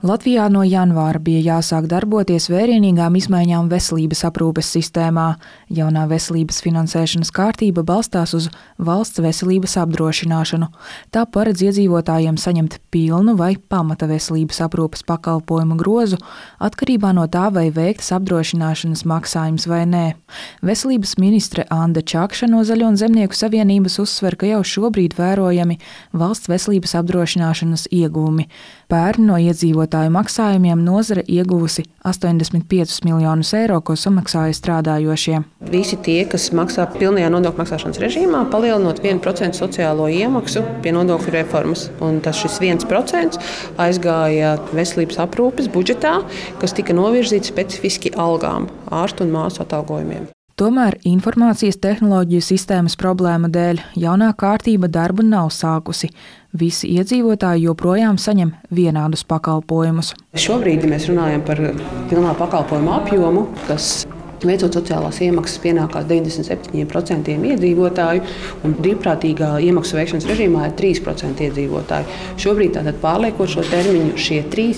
Latvijā no janvāra bija jāsāk darboties vērienīgām izmaiņām veselības aprūpes sistēmā. Jaunā veselības finansēšanas kārtība balstās uz valsts veselības apdrošināšanu. Tā paredz iedzīvotājiem saņemt pilnu vai pamata veselības aprūpes pakalpojumu grozu atkarībā no tā, vai veiktas apdrošināšanas maksājums vai nē. Veselības ministre Anda Čakša no Zaļo un Zemnieku savienības uzsver, ka jau šobrīd vērojami valsts veselības apdrošināšanas ieguvumi. Pērn no iedzīvotāju maksājumiem nozare ieguvusi 85 miljonus eiro, ko samaksāja strādājošie. Visi tie, kas maksā pilnajā nodokļu maksāšanas režīmā, palielinot 1% sociālo iemaksu pie nodokļu reformas. Un šis 1% aizgāja veselības aprūpes budžetā, kas tika novirzīts specifiski algām, ārstu un māsu atalgojumiem. Tomēr informācijas tehnoloģiju sistēmas problēma dēļ jaunā kārtība darbu nav sākusi. Visi iedzīvotāji joprojām saņem vienādus pakalpojumus. Šobrīd mēs runājam par pilnā pakalpojuma apjomu, kas veicot sociālās iemaksas pienākās 97% iedzīvotāju, un brīvprātīgā iemaksu veikšanas režīmā ir 3% iedzīvotāju. Šobrīd tātad pārliekot šo termiņu, šie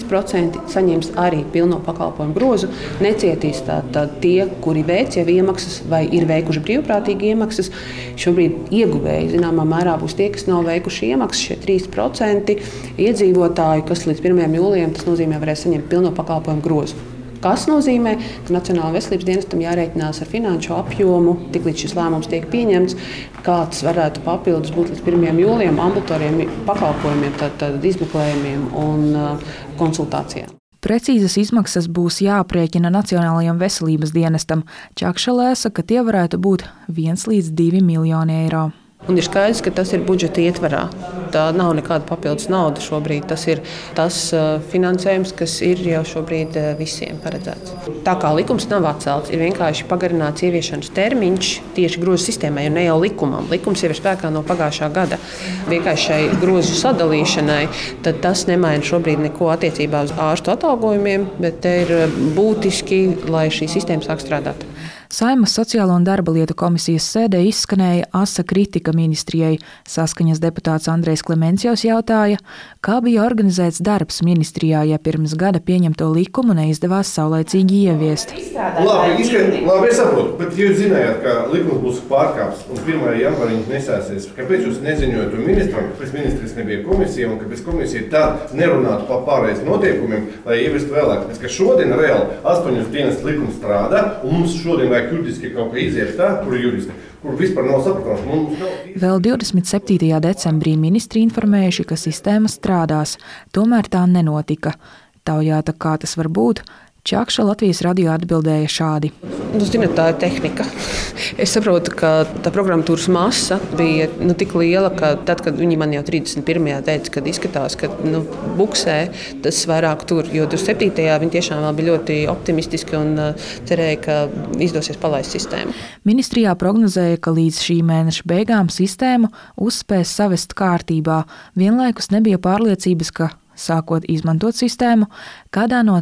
3% saņems arī pilno pakalpojumu grozu. Necietīs tātad tie, kuri veic jau iemaksas vai ir veikuši brīvprātīgi iemaksas. Šobrīd ieguvēji zināmā mērā būs tie, kas nav veikuši iemaksas, šie 3% iedzīvotāju, kas līdz 1. jūlijam tas nozīmē varēs saņemt pilno pakalpojumu grozu. Kas nozīmē, ka Nacionālajam veselības dienestam jārēķinās ar finanšu apjomu, tiklīdz šis lēmums tiek pieņemts, kāds varētu papildus būt līdz 1. jūlijam ambulatoriem pakalpojumiem, tad izmeklējumiem un konsultācijām. Precīzas izmaksas būs jāaprēķina Nacionālajam veselības dienestam. Čakša lēsa, ka tie varētu būt 1 līdz 2 miljoni eiro. Un ir skaidrs, ka tas ir budžeta ietvarā. Tā nav nekāda papildus nauda šobrīd. Tas ir tas finansējums, kas ir jau šobrīd visiem paredzēts. Tā kā likums nav atcelts, ir vienkārši pagarināts ieviešanas termiņš tieši grozu sistēmai, un ne jau likumam. Likums jau ir spēkā no pagājušā gada. Vienkārši šai grozu sadalīšanai tad tas nemaina šobrīd neko attiecībā uz ārstu atalgojumiem, bet te ir būtiski, lai šī sistēma sāk strādāt. Saeimas Sociālo un darba lietu komisijas sēdē izskanēja asa kritika ministrijai. Saskaņas deputāts Andrejs Klemencijovs jautāja, kā bija organizēts darbs ministrijā, ja pirms gada pieņemto likumu neizdevās saulaicīgi ieviest. Labi, es saprotu, bet jūs zinājāt, ka likums būs pārkāpts un 1. janvārī nesāsies. Kāpēc jūs neziņojat to ministram, kāpēc ministrs nebija komisija un kāpēc komisija tad nerunātu par pārējais noteikumiem, lai ievestu vēlāk? Tāpēc, ka šodien reāli 8 dienas likums strādā un mums šodien vajag juridiski kaut kā iziet tā, kur vispār nav saprotams. Vēl 27. decembrī ministri informējuši, ka sistēma strādās, tomēr tā nenotika. Taujāta, kā tas var būt, Čakša Latvijas radio atbildēja šādi. Tā ir tehnika. Es saprotu, ka tā programmatūras masa bija tik liela, ka tad, kad viņi man jau 31. teica, kad izskatās, ka buksē, tas vairāk tur, jo 27. viņi tiešām vēl bija ļoti optimistiski un cerēja, ka izdosies palaist sistēmu. Ministrijā prognozēja, ka līdz šī mēneša beigām sistēmu uzspēs savest kārtībā. Vienlaikus nebija pārliecības, ka sākot izmantot sistēmu, kādā no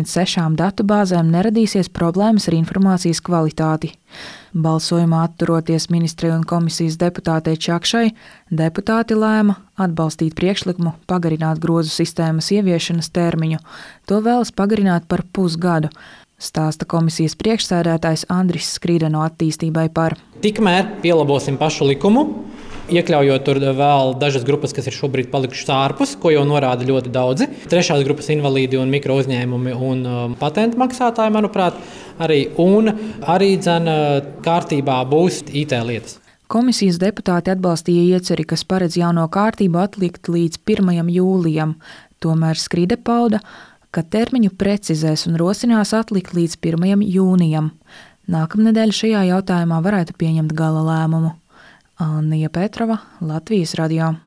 26 datubāzēm neradīsies problēmas ar informācijas kvalitāti. Balsojumā atturoties ministrei un komisijas deputātei Čakšai, deputāti lēma atbalstīt priekšlikumu pagarināt grozu sistēmas ieviešanas termiņu. To vēlas pagarināt par pusgadu, stāsta komisijas priekšsēdētājs Andris Skrīda no Attīstībai par. Tikmēr pielabosim pašu likumu, iekļaujot tur vēl dažas grupas, kas ir šobrīd palikušas ārpus, ko jau norāda ļoti daudzi. 3. grupas invalīdi un mikro uzņēmumi un patentu maksātāji, manuprāt, arī. Un arī kārtībā būs IT lietas. Komisijas deputāti atbalstīja ieceri, kas paredz jauno kārtību atlikt līdz 1. jūlijam. Tomēr Skrīde pauda, ka termiņu precizēs un rosinās atlikt līdz 1. jūnijam. Nākamnedēļ šajā jautājumā varētu pieņemt gala lēmumu. Annija Petrova, Latvijas radio.